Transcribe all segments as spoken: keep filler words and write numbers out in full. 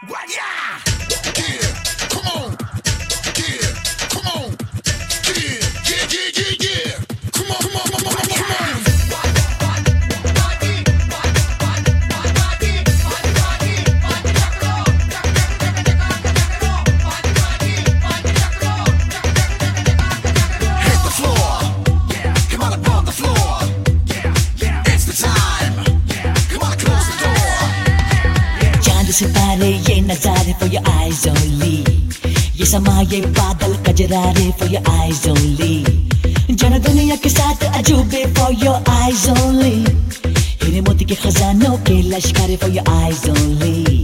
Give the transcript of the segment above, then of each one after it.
सितारे ये नजारे for your eyes only, ये समा ये बादल कजरारे for your eyes only, जाना दुनिया के साथ अजूबे for your eyes only, हीरे मोती के खजानों के लश्कारे for your eyes only.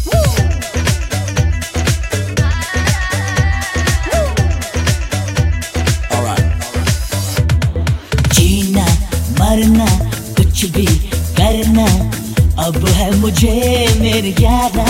जीना मरना कुछ भी करना अब है मुझे मेरे यारा,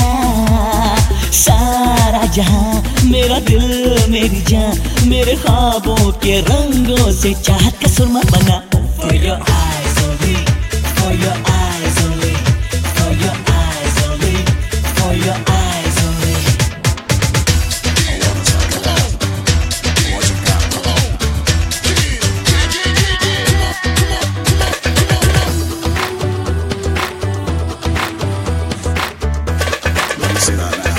सारा जहां मेरा दिल मेरी जान मेरे ख्वाबों के रंगों से चाहत का सुरमा बना. For your eyes only, for your eyes only, for your eyes only, for your eyes only. Say that now.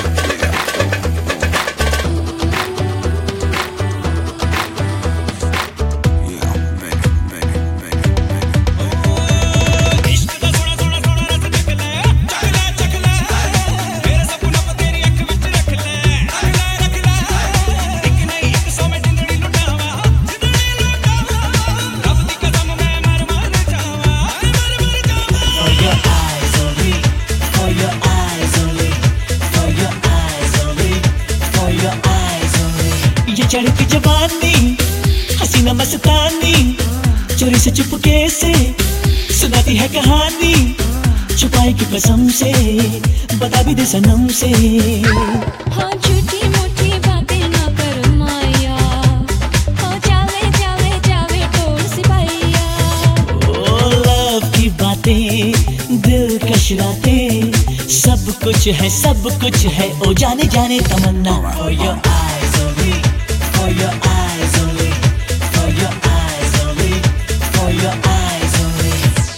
Yeah. Yeah, make it, make it, make it, make it. इश्क दा सोना सोना सोना रस देख ले, चख ले चख ले, मेरे सपना पे तेरी अख विच रख ले, रख ले रख ले, एक नहीं एक सौ में जिंदड़ी लुटावा, जिंदड़ी लुटावा, रब दी कसम मैं मर मर जावा, मर मर जावा. For your eyes only, for your eyes only, for your eyes only, for your eyes only. ये चढ़ती जवानी हसीना मस्तानी चोरी से चुपके से सुनाती है कहानी, छुपाई की कसम से बता भी दे सनम से. हाँ झूठी मूठी बातें ना कर माया, हाँ जावे जावे जावे टोर सिपाहिया. ओ लव की बातें दिल कश रातें सब कुछ है सब कुछ है ओ जाने जाने तमन्ना. For your eyes only, for your eyes only, for your eyes only, for your eyes only.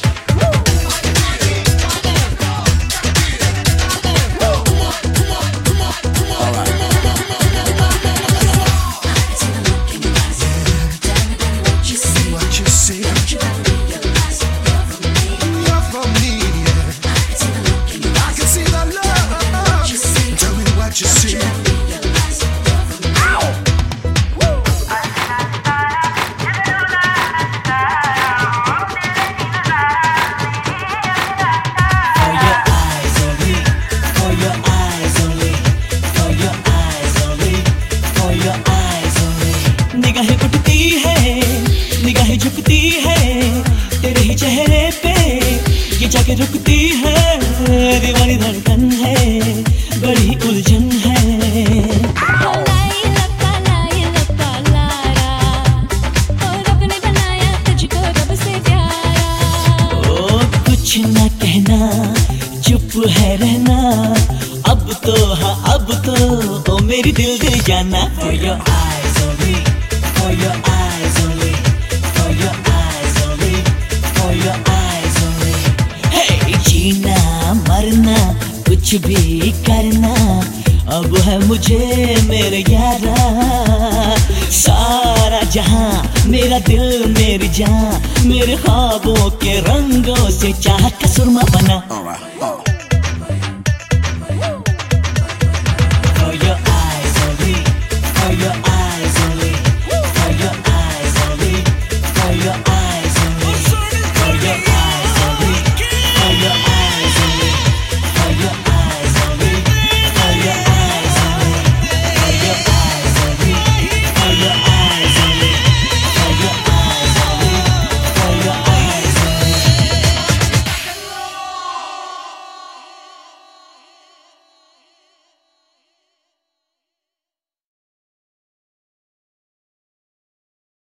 What you see, love for me, yeah. I can see the love. Tell me what you see. For your eyes only, for your eyes only, for your eyes only, for your eyes only. निगाहें उठती है निगाहें झुकती है तेरे ही चेहरे पे ये जाके रुकती है, दीवानी धड़कन है बड़ी उलझन है. लाई लक्का लाई लक्का लारा, और रब ने बनाया तुझको रब से प्यारा. ओ कुछ ना कहना चुप है रहना, अब तो हाँ अब तो ओ मेरी दिल दे जाना. For your eyes only, for your eyes only, for your eyes only, for your eyes only. Hey जीना मरना कुछ भी करना अब है मुझे मेरे यारा, सारा जहां मेरा दिल मेरी जान मेरे ख्वाबों के रंगों से चाहत का सुरमा बना. All right. All right.